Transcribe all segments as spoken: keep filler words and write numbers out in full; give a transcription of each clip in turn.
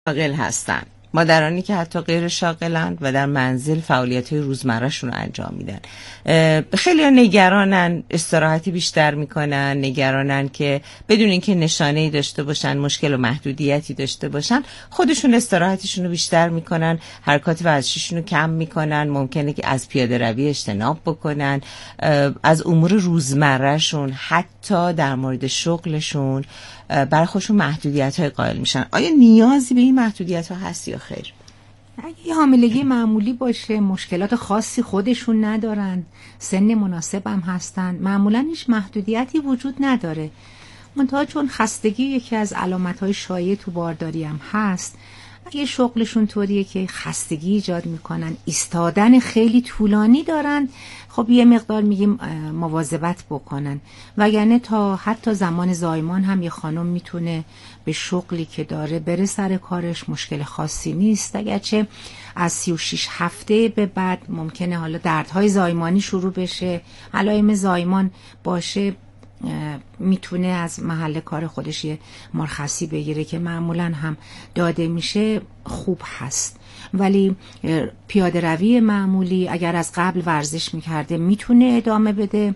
شاغل هستن، مادرانی که حتی غیر شاغلند و در منزل فعالیت‌های روزمره‌شون رو انجام میدن. خیلی نگرانن استراحتی بیشتر میکنن، نگرانن که بدون اینکه نشانه‌ای داشته باشن، مشکل و محدودیتی داشته باشن، خودشون استراحتشون رو بیشتر میکنن، حرکات ورزشیشون رو کم میکنن، ممکنه که از پیاده روی اجتناب بکنن، از امور روزمره‌شون حتی در مورد شغلشون برای خودشون محدودیت‌های قائل میشن. آیا نیازی به این محدودیت‌ها هست یا خیر؟ اگه یه حاملگی معمولی باشه، مشکلات خاصی خودشون ندارن، سن مناسب هم هستن، معمولا هیچ محدودیتی وجود نداره. منتها چون خستگی یکی از علامت‌های شایع تو بارداری هم هست، اگه شغلشون طوریه که خستگی ایجاد میکنن، ایستادن خیلی طولانی دارن، خب یه مقدار میگیم مواظبت بکنن. وگرنه تا حتی زمان زایمان هم یه خانم میتونه به شغلی که داره بره سر کارش، مشکل خاصی نیست. اگرچه از سی و شش هفته به بعد ممکنه حالا دردهای زایمانی شروع بشه، علائم زایمان باشه، میتونه از محل کار خودش یه مرخصی بگیره که معمولا هم داده میشه، خوب هست. ولی پیاده روی معمولی اگر از قبل ورزش میکرده میتونه ادامه بده،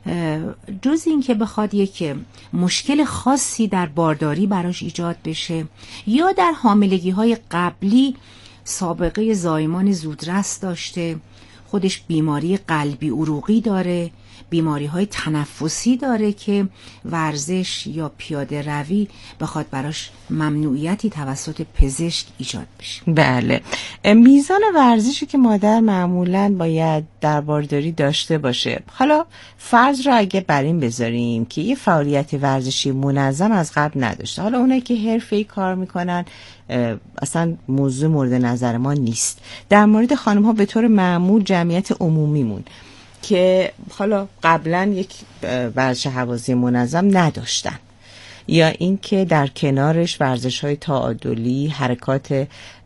جز این که بخواد یک مشکل خاصی در بارداری براش ایجاد بشه یا در حاملگی های قبلی سابقه زایمان زودرس داشته، خودش بیماری قلبی عروقی داره، بیماری های تنفسی داره که ورزش یا پیاده روی بخواد براش ممنوعیتی توسط پزشک ایجاد بشه. بله، میزان ورزشی که مادر معمولاً باید در بارداری داشته باشه، حالا فرض را اگه بر این بذاریم که یه فعالیت ورزشی منظم از قبل نداشته، حالا اونایی که حرفه‌ای کار میکنن اصلا موضوع مورد نظر ما نیست. در مورد خانم ها به طور معمول جمعیت عمومیمون که حالا قبلا یک ورزش هوازی منظم نداشتن یا اینکه در کنارش ورزش‌های تعادلی، حرکات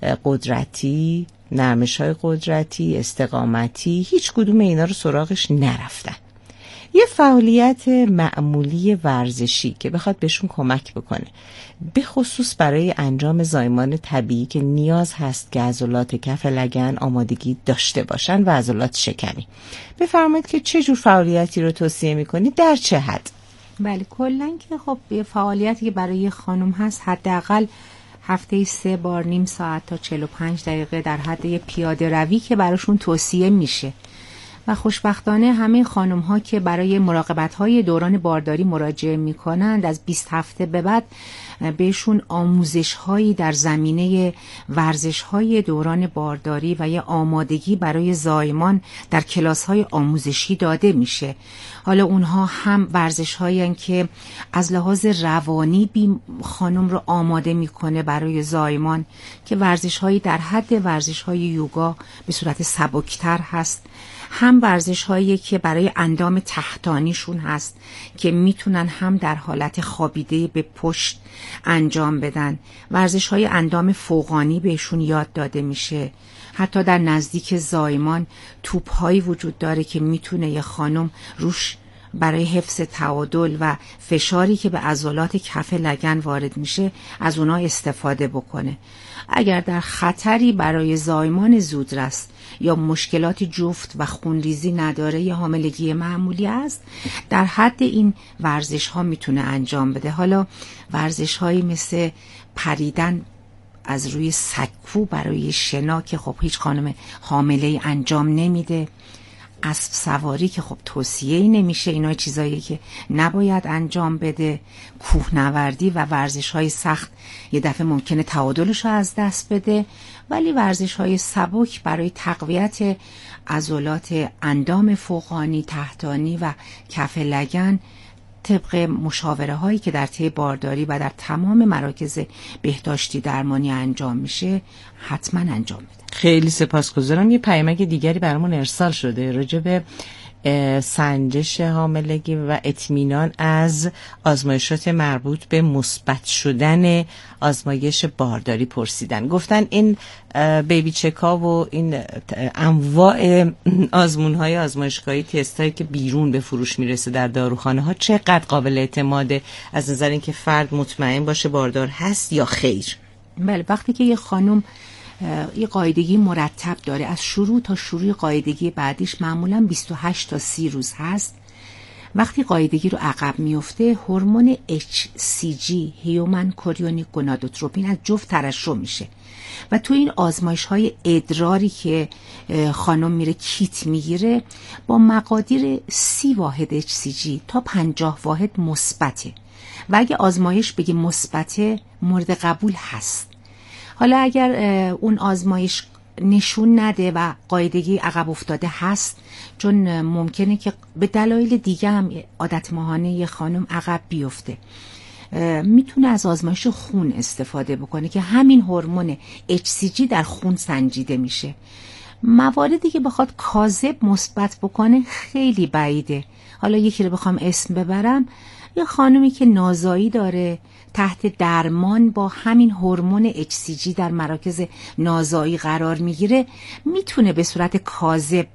قدرتی، نرمش‌های قدرتی، استقامتی، هیچ کدوم اینا رو سراغش نرفتن. یه فعالیت معمولی ورزشی که بخواد بهشون کمک بکنه، به خصوص برای انجام زایمان طبیعی که نیاز هست که عضلات کف لگن آمادگی داشته باشن و عضلات شکمی، بفرمایید که چه جور فعالیتی رو توصیه میکنید، در چه حد؟ بله، کلاً که خب یه فعالیتی که برای خانم هست حداقل هفته سه بار نیم ساعت تا چهل و پنج دقیقه در حد یه پیاده روی که براشون توصیه میشه. و خوشبختانه همه خانم ها که برای مراقبت های دوران بارداری مراجعه می کنند، از بیست هفته به بعد بهشون آموزش هایی در زمینه ورزش های دوران بارداری و یه آمادگی برای زایمان در کلاس های آموزشی داده میشه. حالا اونها هم ورزش هایی که از لحاظ روانی بی خانم رو آماده میکنه برای زایمان، که ورزش هایی در حد ورزش های یوگا به صورت سبکتر هست، هم ورزش هایی که برای اندام تحتانیشون هست که میتونن هم در حالت خوابیده به پشت انجام بدن، ورزش های اندام فوقانی بهشون یاد داده میشه. حتی در نزدیک زایمان توپ هایی وجود داره که میتونه یه خانم روش برای حفظ تعادل و فشاری که به عضلات کف لگن وارد میشه از اونا استفاده بکنه. اگر در خطری برای زایمان زودرس یا مشکلات جفت و خونریزی نداره، یا حاملگی معمولی است، در حد این ورزش ها میتونه انجام بده. حالا ورزش هایی مثل پریدن از روی سکو برای شنا که خب هیچ خانم حامله انجام نمیده، اسب سواری که خب توصیه‌ای نمیشه، اینا چیزایی که نباید انجام بده، کوهنوردی و ورزش‌های سخت یه دفعه ممکنه تعادلش رو از دست بده، ولی ورزش‌های سبک برای تقویت عضلات اندام فوقانی، تحتانی و کف لگن طبق مشاوره هایی که در طی بارداری و در تمام مراکز بهداشتی درمانی انجام میشه حتما انجام بده. خیلی سپاسگزارم. یه پیامک دیگری برامون ارسال شده راجع به سنجش حاملگی و اطمینان از آزمایشات مربوط به مثبت شدن آزمایش بارداری پرسیدن. گفتن این بیبی چکا و این انواع آزمون‌های آزمایشگاهی، تستایی که بیرون به فروش میرسه در داروخانه ها، چقدر قابل اعتماده از نظر اینکه فرد مطمئن باشه باردار هست یا خیر؟ بله، وقتی که یه خانم یه قاعدگی مرتب داره از شروع تا شروع قاعدگی بعدیش معمولا بیست و هشت تا سی روز هست، وقتی قاعدگی رو عقب میفته هورمون اچ سی جی هیومن کوریونیک گونادوتروپین از جفت ترشح میشه و تو این آزمایش های ادراری که خانم میره کیت میگیره با مقادیر سی واحد اچ سی جی تا پنجاه واحد مثبته و اگه آزمایش بگه مثبته مورد قبول هست. حالا اگر اون آزمایش نشون نده و قاعدگی عقب افتاده هست، چون ممکنه که به دلایل دیگه هم عادت ماهانه یه خانم عقب بیفته، میتونه از آزمایش خون استفاده بکنه که همین هورمون اچ سی جی در خون سنجیده میشه. مواردی که بخواد کاذب مثبت بکنه خیلی بعیده. حالا یکی رو بخوام اسم ببرم، یه خانمی که نازایی داره تحت درمان با همین هورمون اچ سی جی در مراکز نازایی قرار میگیره، میتونه به صورت کاذب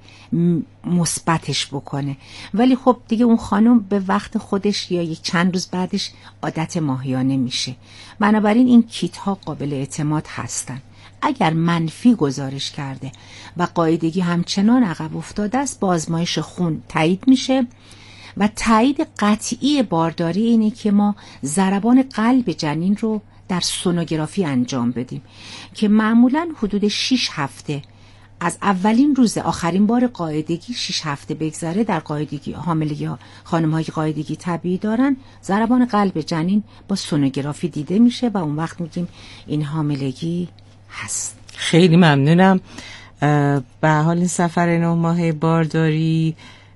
مثبتش بکنه، ولی خب دیگه اون خانم به وقت خودش یا یک چند روز بعدش عادت ماهیانه میشه. بنابراین این کیت ها قابل اعتماد هستن. اگر منفی گزارش کرده و قاعدگی همچنان عقب افتاده است، با آزمایش خون تایید میشه و تایید قطعی بارداری اینه که ما ضربان قلب جنین رو در سونوگرافی انجام بدیم که معمولاً حدود شش هفته از اولین روز آخرین بار قاعدگی شش هفته بگذره در قاعدگی حاملگی ها، خانم‌هایی که قاعدگی طبیعی دارن، ضربان قلب جنین با سونوگرافی دیده میشه و اون وقت میگیم این حاملگی هست. خیلی ممنونم. به حال این سفر نه ماهه بارداری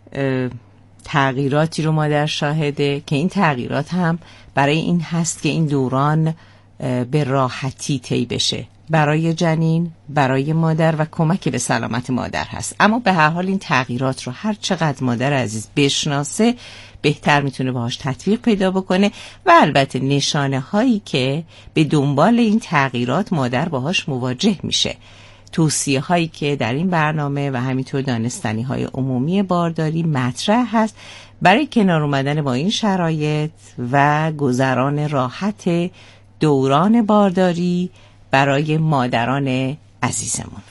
تغییراتی رو مادر شاهده که این تغییرات هم برای این هست که این دوران به راحتی طی بشه برای جنین، برای مادر و کمک به سلامت مادر هست. اما به هر حال این تغییرات رو هر چقدر مادر عزیز بشناسه بهتر میتونه باهاش تطبیق پیدا بکنه و البته نشانه هایی که به دنبال این تغییرات مادر باهاش مواجه میشه. توصیه هایی که در این برنامه و همینطور دانستنی های عمومی بارداری مطرح هست برای کنار اومدن با این شرایط و گذران راحت دوران بارداری برای مادران عزیزمون.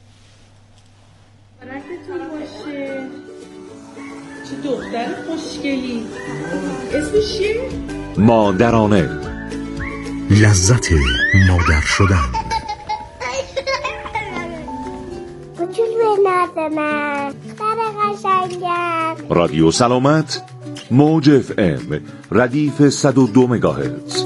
برکتون باشه. چه دختر خوشگلی. اسمش چیه؟ مادرانه، لذت مادر شدن. بچون به نرد من در قشنگم. رادیو سلامت، موج اف ام، ردیف صد و دو مگاهرتز.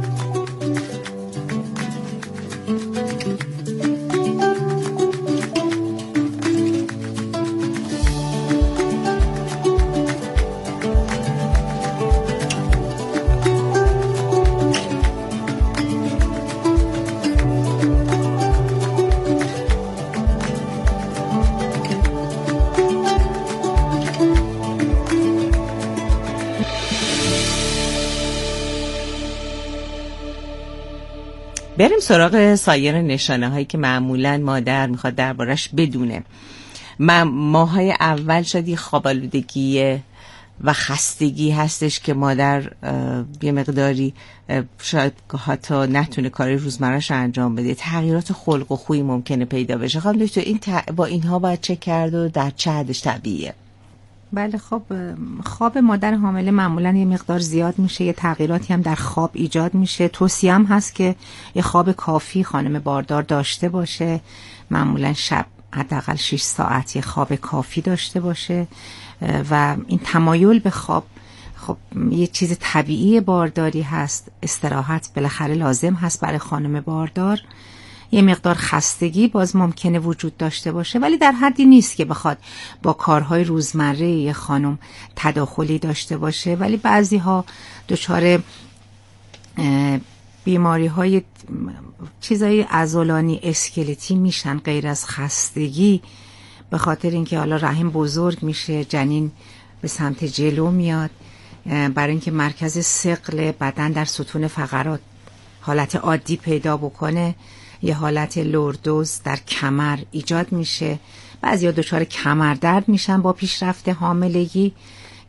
بریم سراغ سایر نشانه هایی که معمولاً مادر میخواد دربارش بدونه. ماهای اول شاید خواب‌آلودگی و خستگی هستش که مادر یه مقداری شاید حتی نتونه کار روزمره‌اش انجام بده. تغییرات خلق و خوی ممکنه پیدا بشه. خانم دکتر این ت... با اینها باید چه کرد و در چه حدش طبیعیه؟ بله، خب خواب مادر حامله معمولا یه مقدار زیاد میشه، یه تغییراتی هم در خواب ایجاد میشه. توصیه هم هست که یه خواب کافی خانم باردار داشته باشه، معمولا شب حداقل شش ساعت یه خواب کافی داشته باشه و این تمایل به خواب خب یه چیز طبیعی بارداری هست. استراحت بالاخره لازم هست برای خانم باردار. یه مقدار خستگی باز ممکنه وجود داشته باشه ولی در حدی نیست که بخواد با کارهای روزمره یه خانم تداخلی داشته باشه، ولی بعضی ها دچار بیماری های چیزای عضلانی اسکلتی میشن غیر از خستگی، به خاطر اینکه حالا رحم بزرگ میشه، جنین به سمت جلو میاد، برای اینکه مرکز ثقل بدن در ستون فقرات حالت عادی پیدا بکنه یه حالت لوردوز در کمر ایجاد میشه. بعضیا دچار کمر درد میشن با پیشرفت حاملگی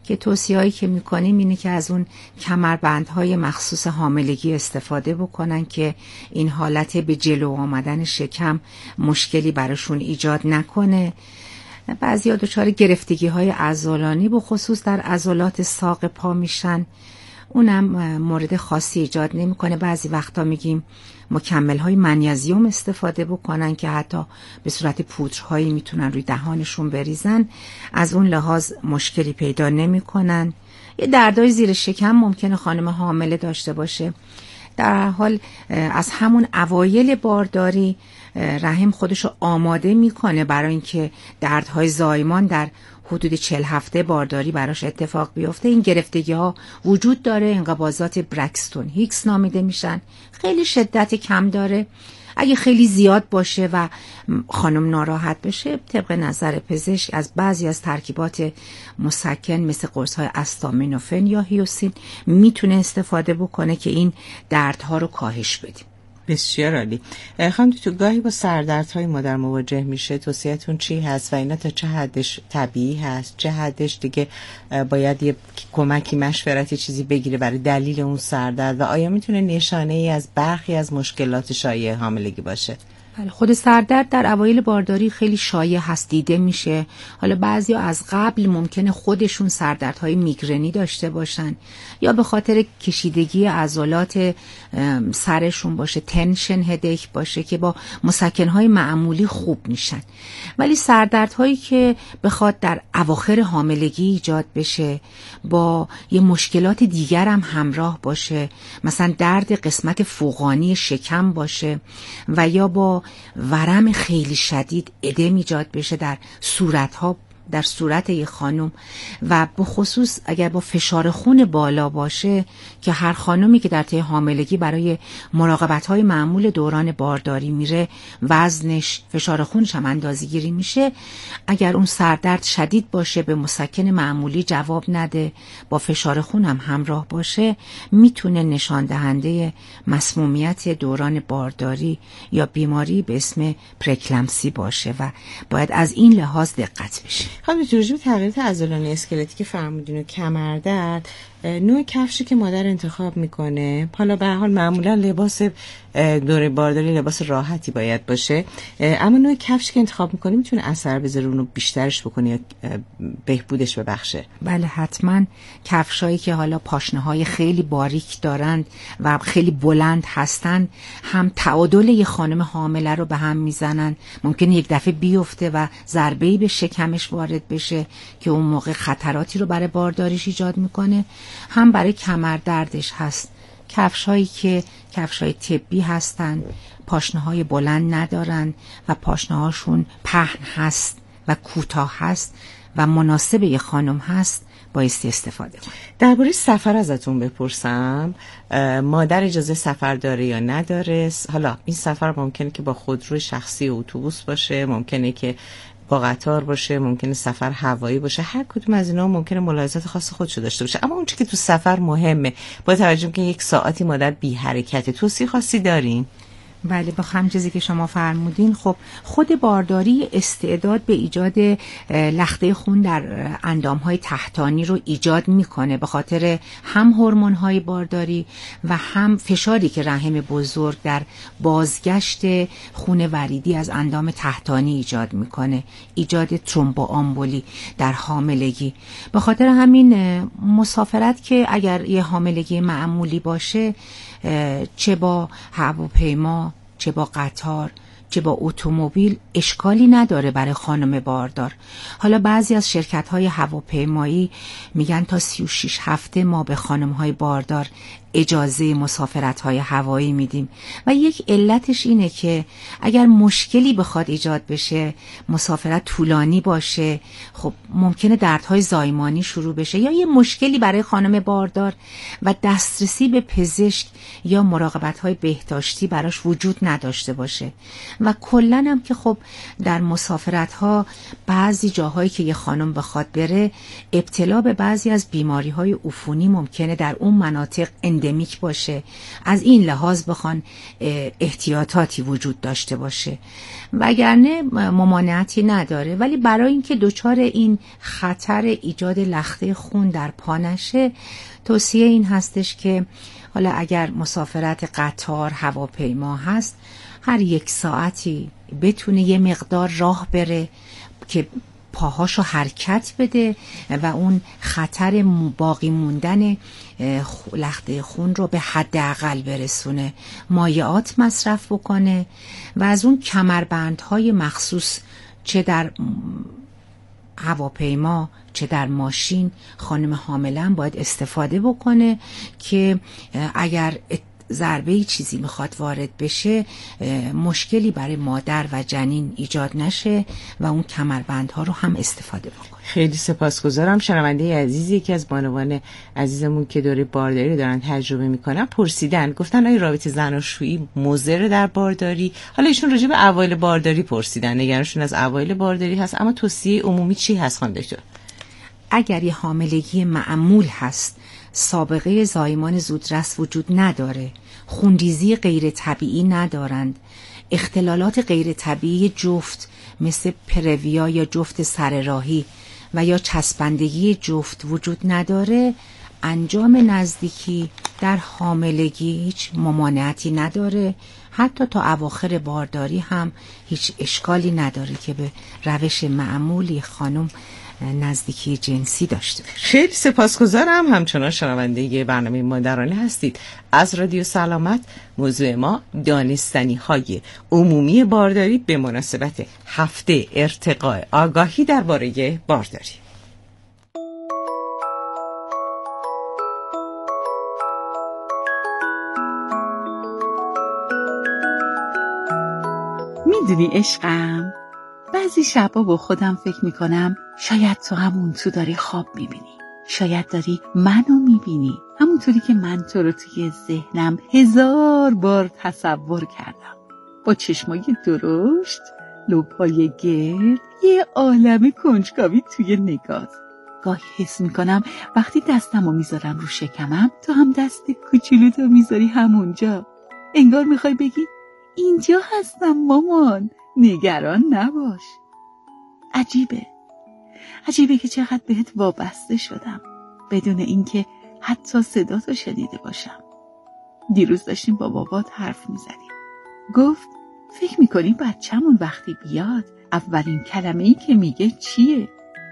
که توصیه‌هایی که می‌کنیم اینه که از اون کمربندهای مخصوص حاملگی استفاده بکنن که این حالت به جلو آمدن شکم مشکلی براشون ایجاد نکنه. بعضی‌ها دچار گرفتگی‌های عضلانی به خصوص در عضلات ساق پا میشن، اونم مورد خاصی ایجاد نمی‌کنه. بعضی وقتا میگیم مکمل‌های منیزیم استفاده بکنن که حتی به صورت پودرهایی میتونن روی دهانشون بریزن، از اون لحاظ مشکلی پیدا نمی‌کنن. یه دردای زیر شکم ممکنه خانم حامله داشته باشه. در حال از همون اوایل بارداری رحم خودشو آماده میکنه برای اینکه دردهای زایمان در حدود چهل هفته بارداری براش اتفاق بیفته. این گرفتگی ها وجود داره، انقباضات برکستون هیکس نامیده میشن، خیلی شدت کم داره. اگه خیلی زیاد باشه و خانم ناراحت بشه، طبق نظر پزشک از بعضی از ترکیبات مسکن مثل قرص‌های استامینوفن یا هیوسین میتونه استفاده بکنه که این دردها رو کاهش بده. بسیار عالی. خانم تو گاهی با سردردهای مادر مواجه میشه، توصیه‌تون چی هست و اینا تا چه حدش طبیعی هست، چه حدش دیگه باید یه کمکی مشورتی چیزی بگیره برای دلیل اون سردرد و آیا میتونه نشانه ای از برخی از مشکلات شایع حاملگی باشه؟ بله، خود سردرد در اوایل بارداری خیلی شایع هست، دیده میشه. حالا بعضیا از قبل ممکنه خودشون سردردهای میگرنی داشته باشن یا به خاطر کشیدگی عضلات سرشون باشه، تنشن هدیک باشه که با مسکنهای معمولی خوب میشن. ولی سردردهایی که بخواد در اواخر حاملگی ایجاد بشه با یه مشکلات دیگر هم همراه باشه، مثلا درد قسمت فوقانی شکم باشه و یا با ورم خیلی شدید ادم ایجاد بشه در صورتها، در صورت یک خانم و به خصوص اگر با فشار خون بالا باشه که هر خانمی که در طی حاملگی برای مراقبت‌های معمول دوران بارداری میره وزنش، فشار خونش هم اندازه‌گیری میشه، اگر اون سردرد شدید باشه به مسکن معمولی جواب نده، با فشار خون هم همراه باشه، میتونه نشان دهنده مسمومیت دوران بارداری یا بیماری به اسم پرکلمسی باشه و باید از این لحاظ دقت بشه. خب توجه به تغییرات عضلانی اسکلتی که فرمودین و کمردرد، نوع کفشی که مادر انتخاب میکنه، حالا به هر حال معمولا لباس دوره بارداری لباس راحتی باید باشه، اما نوع کفشی که انتخاب میکنه میتونه اثر بذاره اونو بیشترش بکنه یا بهبودش ببخشه؟ بله حتما. کفشایی که حالا پاشنه‌های خیلی باریک دارند و خیلی بلند هستند هم تعادل یه خانم حامله رو به هم میزنن، ممکنه یک دفعه بیفته و ضربه‌ای به شکمش وارد بشه که اون موقع خطراتی رو برای بارداریش ایجاد میکنه، هم برای کمر دردش هست. کفش‌هایی که کفش‌های طبی هستن، پاشنه‌های بلند ندارن و پاشنه‌هاشون پهن هست و کوتاه هست و مناسب یه خانم هست، بایستی استفاده کنید. درباره سفر ازتون بپرسم، مادر اجازه سفر داره یا نداره؟ حالا این سفر ممکنه که با خودروی شخصی اتوبوس باشه، ممکنه که با قطار باشه، ممکنه سفر هوایی باشه، هر کدوم از اینا ممکنه ملاحظات خاص خودشو داشته باشه، اما اون چیزی که تو سفر مهمه با توجه که یک ساعتی مادر بی حرکته، توصیه خاصی دارین؟ بله، با همین چیزی که شما فرمودین، خب خود بارداری استعداد به ایجاد لخته خون در اندامهای تحتانی رو ایجاد میکنه به خاطر هم هورمون‌های بارداری و هم فشاری که رحم بزرگ در بازگشت خون وریدی از اندام تحتانی ایجاد میکنه، ایجاد ترومبوآمبولی در حاملگی. به خاطر همین مسافرت که اگر یه حاملگی معمولی باشه، چه با هواپیما، چه با قطار، چه با اتومبیل، اشکالی نداره برای خانم باردار. حالا بعضی از شرکت‌های هواپیمایی میگن تا سی و شش هفته ما به خانم‌های باردار اجازه مسافرت‌های هوایی میدیم و یک علتش اینه که اگر مشکلی بخواد ایجاد بشه، مسافرت طولانی باشه، خب ممکنه دردهای زایمانی شروع بشه یا یه مشکلی برای خانم باردار و دسترسی به پزشک یا مراقبت‌های بهداشتی براش وجود نداشته باشه. و کلاً هم که خب در مسافرت‌ها بعضی جاهایی که یه خانم بخواد بره، ابتلا به بعضی از بیماری‌های عفونی ممکنه در اون مناطق اندمیک اندمیک باشه، از این لحاظ بخوان احتیاطاتی وجود داشته باشه، وگرنه ممانعتی نداره. ولی برای اینکه دچار این خطر ایجاد لخته خون در پا نشه، توصیه این هستش که حالا اگر مسافرت قطار، هواپیما هست، هر یک ساعتی بتونه یه مقدار راه بره که پاهاشو حرکت بده و اون خطر باقی موندن لخته خون رو به حداقل برسونه. مایعات مصرف بکنه و از اون کمربندهای مخصوص چه در هواپیما چه در ماشین خانم حامله‌ام باید استفاده بکنه که اگر ضربه چیزی میخواد وارد بشه مشکلی برای مادر و جنین ایجاد نشه و اون کمربندها رو هم استفاده بکنه. خیلی سپاسگزارم. شنونده عزیزی که از بانوان عزیزمون که دوره بارداری دارن تجربه میکنن پرسیدن، گفتن آیا رابطه زناشویی مضر در بارداری؟ حالا ایشون راجع به اوایل بارداری پرسیدن، نگرانشون از اوایل بارداری هست، اما توصیه عمومی چی هست خانم دکتر؟ اگر یه حاملگی معمول هست، سابقه زایمان زودرس وجود نداره، خونریزی غیر طبیعی ندارند، اختلالات غیر طبیعی جفت مثل پرویا یا جفت سرراهی و یا چسبندگی جفت وجود نداره، انجام نزدیکی در حاملگی هیچ ممانعتی نداره. حتی تا اواخر بارداری هم هیچ اشکالی نداره که به روش معمولی خانم نزدیکی جنسی داشته باشه. خیلی سپاسگزارم. همچنان شنونده برنامه مادرانه هستید از رادیو سلامت. موضوع ما دانستنی های عمومی بارداری به مناسبت هفته ارتقاء آگاهی درباره بارداری. میدونی عشقم، بعضی شبا با خودم فکر میکنم شاید تو همون تو داری خواب میبینی، شاید داری منو میبینی همونطوری که من تو رو توی ذهنم هزار بار تصور کردم، با چشمای درشت، لب‌های گرد، یه عالم کنجکاوی توی نگات. گاهی حس میکنم وقتی دستمو میذارم رو شکمم تو هم دست کوچولوتو میذاری همونجا، انگار میخوای بگی اینجا هستم مامان، نگران نباش. عجیبه عجیبه که چقدر بهت وابسته شدم بدون اینکه حتی صداتو شنیده باشم. دیروز داشتیم با بابات حرف میزدیم، گفت فکر میکنی بچه‌مون وقتی بیاد اولین کلمه‌ای که میگه چیه؟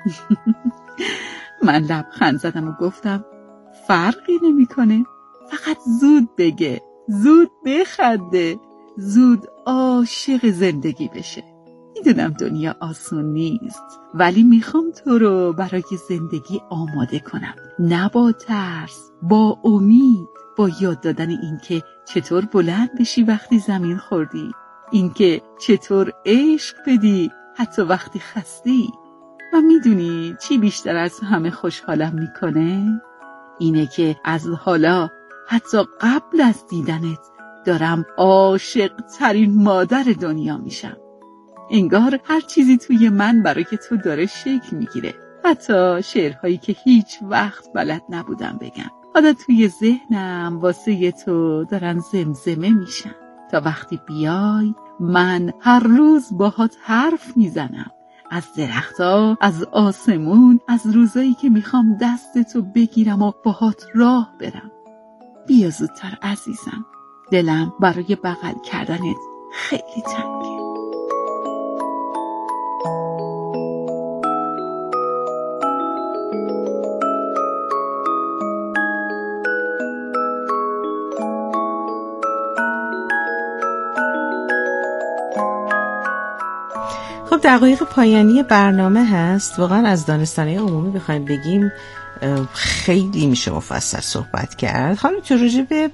من لبخند زدم و گفتم فرقی نمیکنه، فقط زود بگه، زود بخنده، زود عاشق زندگی بشه. میدونم دنیا آسون نیست، ولی میخوام تو رو برای زندگی آماده کنم، نه با ترس، با امید، با یاد دادن این که چطور بلند بشی وقتی زمین خوردی، این که چطور عشق بدی حتی وقتی خستی. و میدونی چی بیشتر از همه خوشحالم میکنه؟ اینه که از حالا حتی قبل از دیدنت دارم عاشق ترین مادر دنیا میشم. انگار هر چیزی توی من برای که تو داره شکل میگیره، حتی شعرهایی که هیچ وقت بلد نبودم بگم حالا توی ذهنم واسه تو دارن زمزمه میشن تا وقتی بیای من هر روز باهات حرف میزنم، از درخت‌ها، از آسمون، از روزایی که میخوام دستتو بگیرم و باهات راه برم. بیا زودتر عزیزم، دلم برای بغل کردنت خیلی تنگه. خب دقایق پایانی برنامه هست. واقعا از دانستنی عمومی بخوایم بگیم خیلی میشه مفصل صحبت کرد. خانم تو راجع به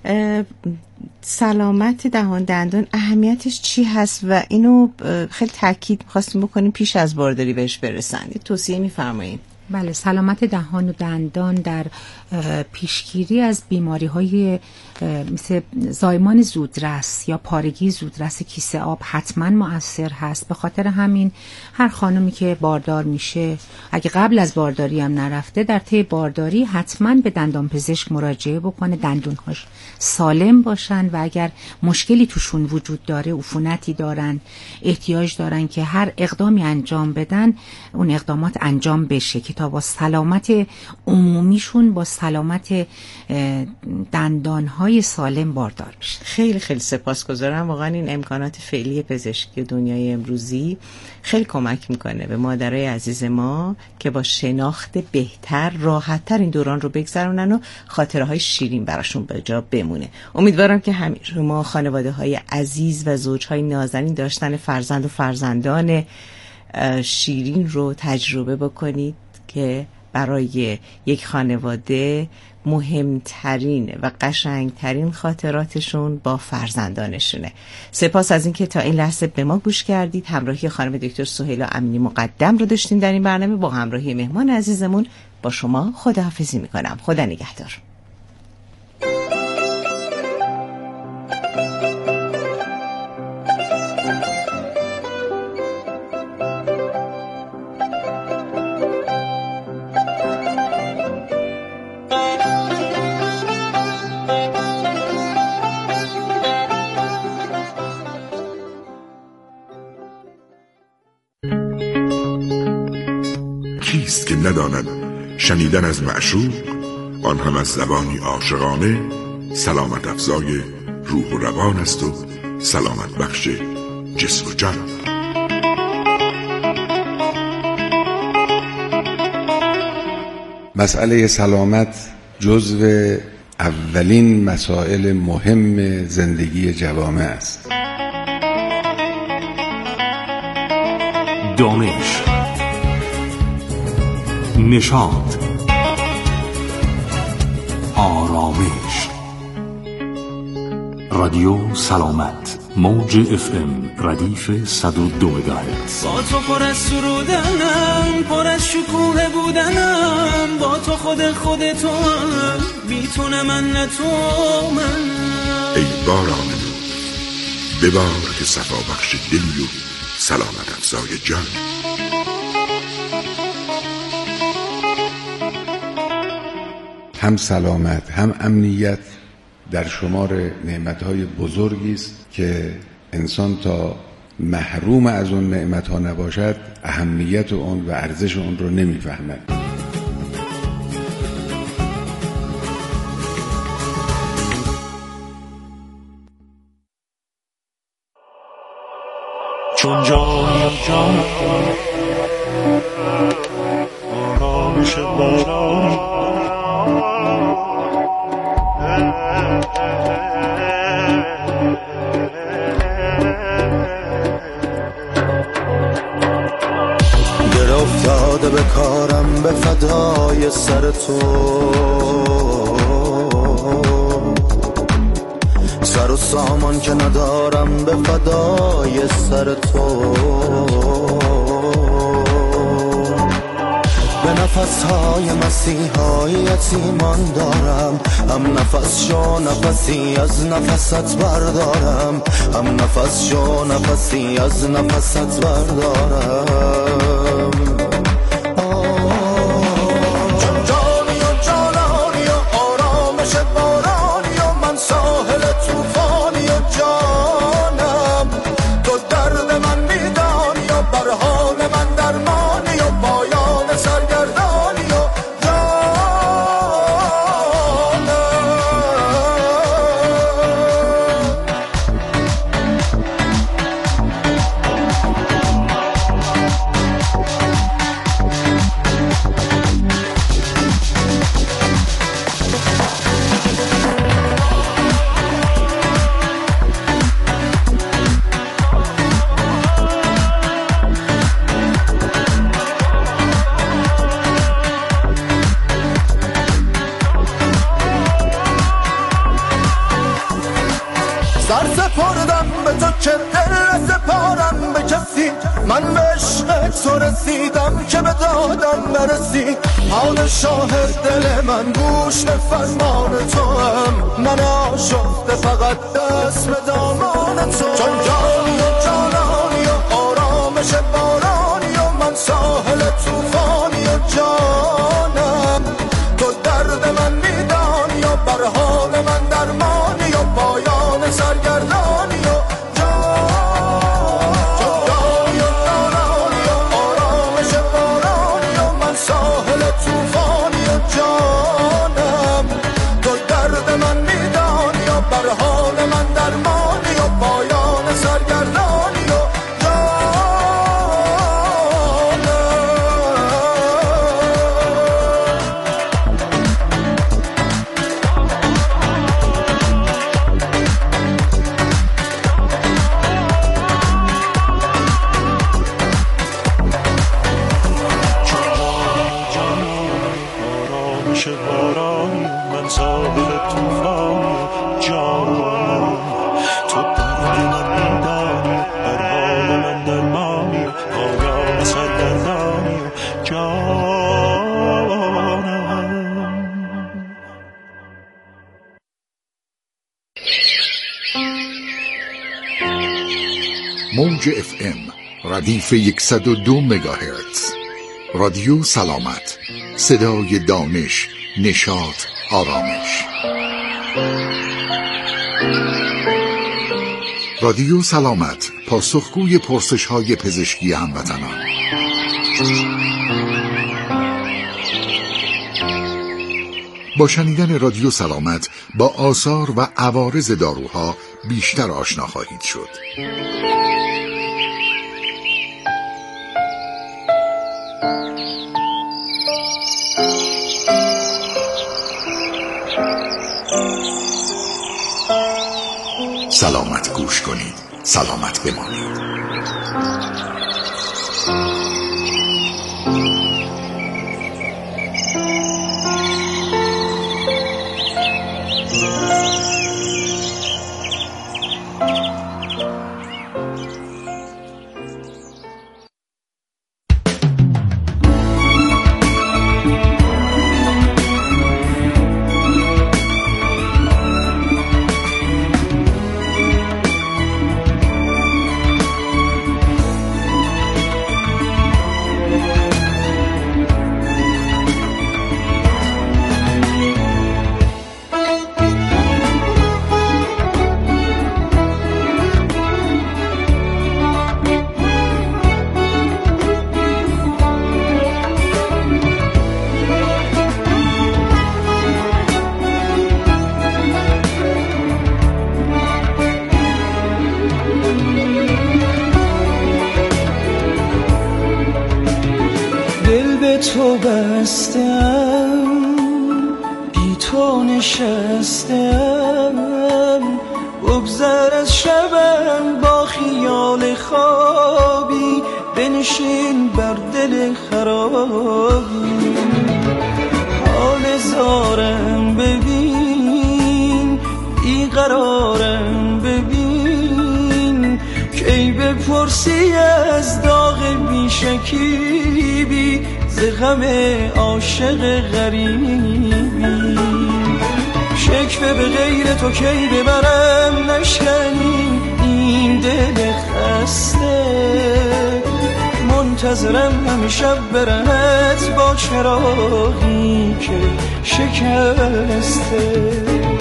سلامت دهان دندان اهمیتش چی هست و اینو خیلی تاکید می‌خواستیم بکنیم پیش از بارداری بهش برسن، توصیه می‌فرمایید؟ بله، سلامت دهان و دندان در پیشگیری از بیماری های مثل زایمان زودرس یا پارگی زودرس کیسه آب حتما مؤثر هست. به خاطر همین هر خانمی که باردار میشه، اگه قبل از بارداری هم نرفته، در طی بارداری حتما به دندان پزشک مراجعه بکنه، دندونهاش سالم باشن و اگر مشکلی توشون وجود داره، عفونتی دارن، احتیاج دارن که هر اقدامی انجام بدن، اون اقدامات انجام بشه که تا با سلامت عمومیشون، با سلامت دندانهای سالم باردار بشه. خیلی خیلی سپاسگزارم. واقعا این امکانات فعلی پزشکی دنیای امروزی خیلی کمک میکنه به مادرای عزیز ما که با شناخت بهتر راحت‌تر این دوران رو بگذرونن و خاطره های شیرین براشون به جا بمونه. امیدوارم که همه شما خانواده های عزیز و زوجهای نازنین داشتن فرزند و فرزندان شیرین رو تجربه بکنید که برای یک خانواده مهمترین و قشنگترین خاطراتشون با فرزندانشونه. سپاس از اینکه تا این لحظه به ما گوش کردید. همراهی خانم دکتر سهیلا امینی مقدم رو داشتیم در این برنامه با همراهی مهمان عزیزمون. با شما خداحافظی میکنم. خدا نگهدار. کیست که نداند شنیدن از معشوق، آن هم از زبانی عاشقانه، سلامت افزای روح و روان است و سلامت بخش جسم و جان. مسئله سلامت جزو اولین مسائل مهم زندگی جوامع است. دانش، نشاط، آرامش. رادیو سلامت، موج اف ام ردیف صد و دو مگاهرتز. با تو پر از سرودنم، پر از شکوه بودنم، با تو خود خودتو هم، بی تو نه من نه تو من. ای باران نور ببار که صفا بخش دلی و سلامت افزای جان. هم سلامت هم امنیت در شمار نعمتهای بزرگی است که انسان تا محروم از اون نعمتها نباشد اهمیت اون و ارزش اون رو نمیفهمد. چون جان جان آرامش باران در افتاده به کارم به فدای سر تو، سر و سامان که ندارم به فدای سر تو. به نفسهای مسیحای یتیمان دارم، هم نفس شو نفسی از نفست بردارم، هم نفس شو نفسی از نفست بردارم. چون جانی و جانانی و آرامش بارانی و من ساحل توفانی و جانم، تو درد من میدانی و برهان من درمانی و پایان سرگردانی و جانم. دل نسپارم به کسی، من به عشق تو رسیدم که به دادم نرسی. پادشاه دل من گوش به فرمان تو هم، من آشفته فقط دست به دامان تو. چون جانی و جانانی و آرامش بارانی و من ساحل توفانی و جانم، تو درد من میدانی و بر حال من درمانی و پایان سرگردانی و جان. چون جانی و جانانی و آرامش بارانی و من ساحل توفانی و جانم، تو درد من میدانی و بر حال من درمانی و پایان سرگردانی و موج اف ام ردیف صد و دو مگاهرتز. رادیو سلامت، صدای دانش، نشاط، آرامش. رادیو سلامت، پاسخگوی پرسش‌های پزشکی هموطنان. با شنیدن رادیو سلامت با آثار و عوارض داروها بیشتر آشنا خواهید شد. سلامت گوش کنید، سلامت بمانید. تو بستم، بی تو نشستم، بگذر از شبم با خیال خوابی، بنشین بر دل خرابی. حال زارم ببین، بیقرارم ببین، کی بپرسی از داغ بیشکیبی، ز غم عاشق غریبی. شکوه به غیر تو کی ببرم، نشکنی این دل خسته، منتظرم همه شب برهت با چراغی که شکسته.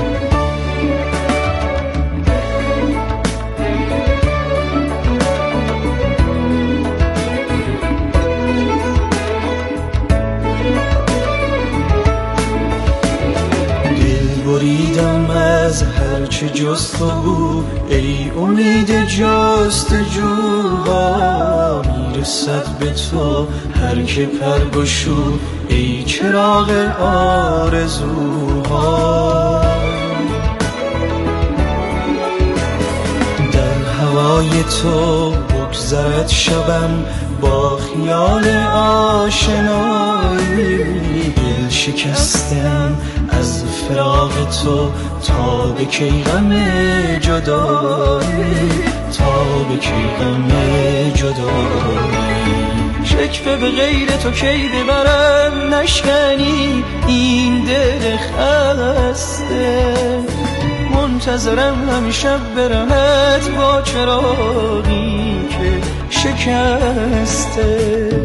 بریدم از هرچه جز تو بود، ای امید جستجوها، میرسد به تو هر که پر گشود، ای چراغ آرزوها. در هوای تو بگذرد شبم با خیال آشنایی، دل شکستم از فراق تو تا به کی غم جدایی، تا به کی غم جدایی. شکوه به غیر تو کی ببرم نشکنی این دل خسته، منتظرم همیشه برمت با چراغی که شکسته.